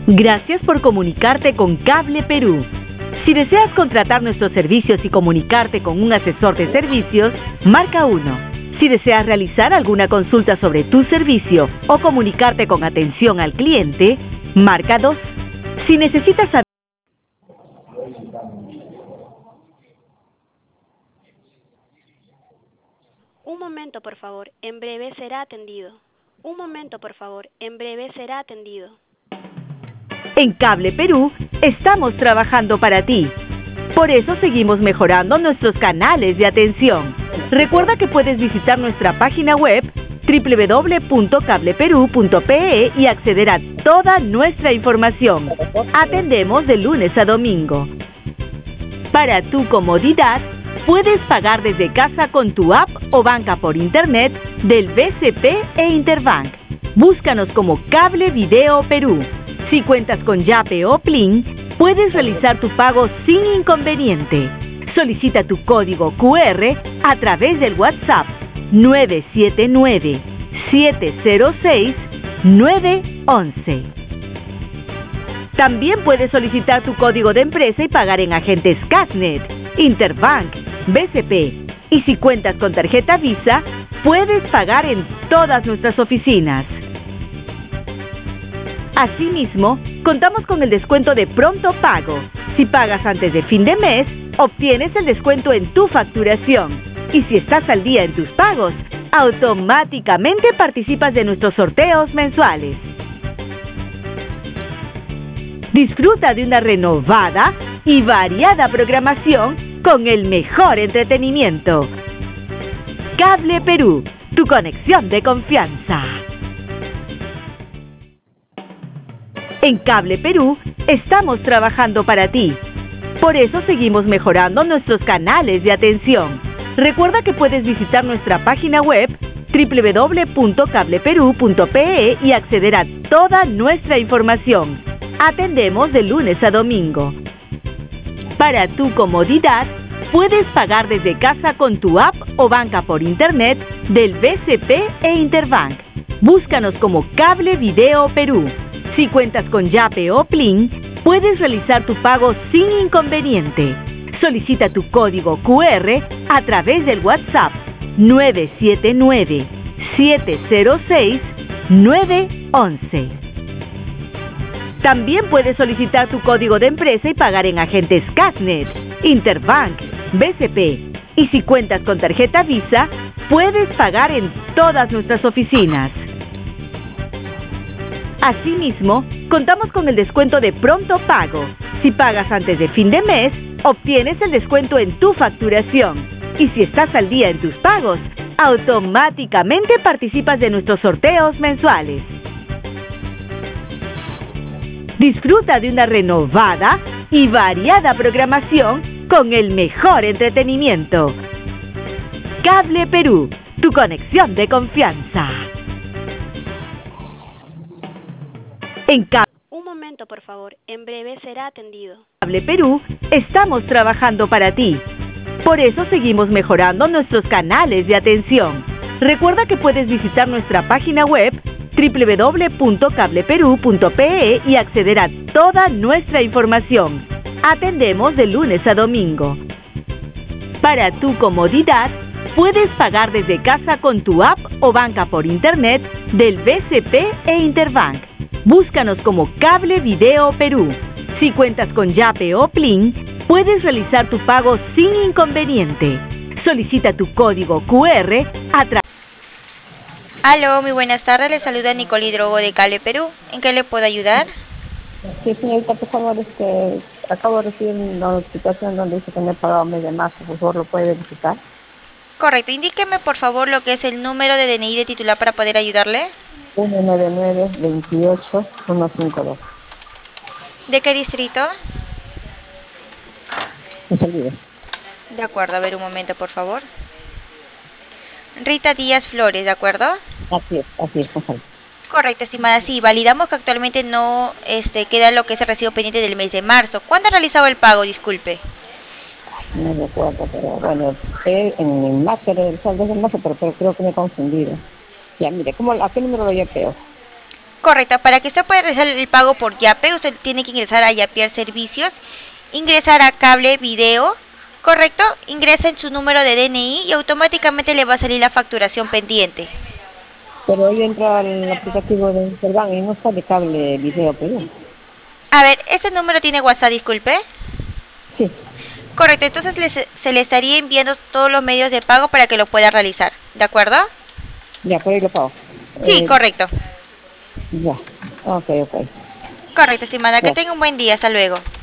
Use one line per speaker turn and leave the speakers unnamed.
Gracias por comunicarte con Cable Perú. Si deseas contratar nuestros servicios y comunicarte con un asesor de servicios, marca 1. Si deseas realizar alguna consulta sobre tu servicio o comunicarte con atención al cliente, marca 2. Si necesitas saber...
Un momento, por favor. En breve será atendido. Un momento, por favor. En breve será atendido.
En Cable Perú, estamos trabajando para ti. Por eso seguimos mejorando nuestros canales de atención. Recuerda que puedes visitar nuestra página web www.cableperú.pe y acceder a toda nuestra información. Atendemos de lunes a domingo. Para tu comodidad, puedes pagar desde casa con tu app o banca por internet del BCP e Interbank. Búscanos como Cable Video Perú. Si cuentas con Yape o Plin, puedes realizar tu pago sin inconveniente. Solicita tu código QR a través del WhatsApp 979-706-911. También puedes solicitar tu código de empresa y pagar en agentes Casnet, Interbank, BCP. Y si cuentas con tarjeta Visa, puedes pagar en todas nuestras oficinas. Asimismo, contamos con el descuento de pronto pago. Si pagas antes de fin de mes, obtienes el descuento en tu facturación. Y si estás al día en tus pagos, automáticamente participas de nuestros sorteos mensuales. Disfruta de una renovada y variada programación con el mejor entretenimiento. Cable Perú, tu conexión de confianza. En Cable Perú, estamos trabajando para ti. Por eso seguimos mejorando nuestros canales de atención. Recuerda que puedes visitar nuestra página web www.cableperú.pe y acceder a toda nuestra información. Atendemos de lunes a domingo. Para tu comodidad, puedes pagar desde casa con tu app o banca por internet del BCP e Interbank. Búscanos como Cable Video Perú. Si cuentas con Yape o Plin, puedes realizar tu pago sin inconveniente. Solicita tu código QR a través del WhatsApp 979-706-911. También puedes solicitar tu código de empresa y pagar en agentes Casnet, Interbank, BCP. Y si cuentas con tarjeta Visa, puedes pagar en todas nuestras oficinas. Asimismo, contamos con el descuento de pronto pago. Si pagas antes de fin de mes, obtienes el descuento en tu facturación. Y si estás al día en tus pagos, automáticamente participas de nuestros sorteos mensuales. Disfruta de una renovada y variada programación con el mejor entretenimiento. Cable Perú, tu conexión de confianza.
Un momento, por favor. En breve será atendido.
Cable Perú, estamos trabajando para ti. Por eso seguimos mejorando nuestros canales de atención. Recuerda que puedes visitar nuestra página web www.cableperú.pe y acceder a toda nuestra información. Atendemos de lunes a domingo. Para tu comodidad, puedes pagar desde casa con tu app o banca por internet del BCP e Interbank. Búscanos como Cable Video Perú. Si cuentas con Yape o Plin, puedes realizar tu pago sin inconveniente. Solicita tu código QR a través...
Aló, muy buenas tardes, le saluda Nicole Hidrogo de Cable Perú. ¿En qué le puedo ayudar?
Sí, señorita, por favor, acabo de recibir una notificación donde dice que me he pagado mes de marzo, por favor, ¿lo puede verificar?
Correcto, indíqueme por favor lo que es el número de DNI de titular para poder ayudarle.
199-28-152.
¿De qué distrito?
No se olvide.
De acuerdo, a ver un momento por favor. Rita Díaz Flores, ¿de acuerdo?
Así es, por favor.
Correcto, estimada, sí, validamos que actualmente no queda lo que es el recibo pendiente del mes de marzo. ¿Cuándo ha realizado el pago? Disculpe.
No recuerdo, pero bueno, en marzo el saldo es de marzo, pero creo que me he confundido. Ya, mire, ¿a qué número lo yo creo?
Correcto, para que usted pueda realizar el pago por Yape, usted tiene que ingresar a Yapear Servicios, ingresar a cable video, correcto, ingresa en su número de DNI y automáticamente le va a salir la facturación pendiente.
Pero yo entro al aplicativo de Interbank y no sale cable video, pero...
A ver, ¿ese número tiene WhatsApp, disculpe?
Sí,
Correcto, entonces se le estaría enviando todos los medios de pago para que lo pueda realizar, ¿de acuerdo?
ya, por ahí lo pago.
Sí, correcto.
Ya, ok.
Correcto, estimada. Que
Ya.
tenga un buen día. Hasta luego.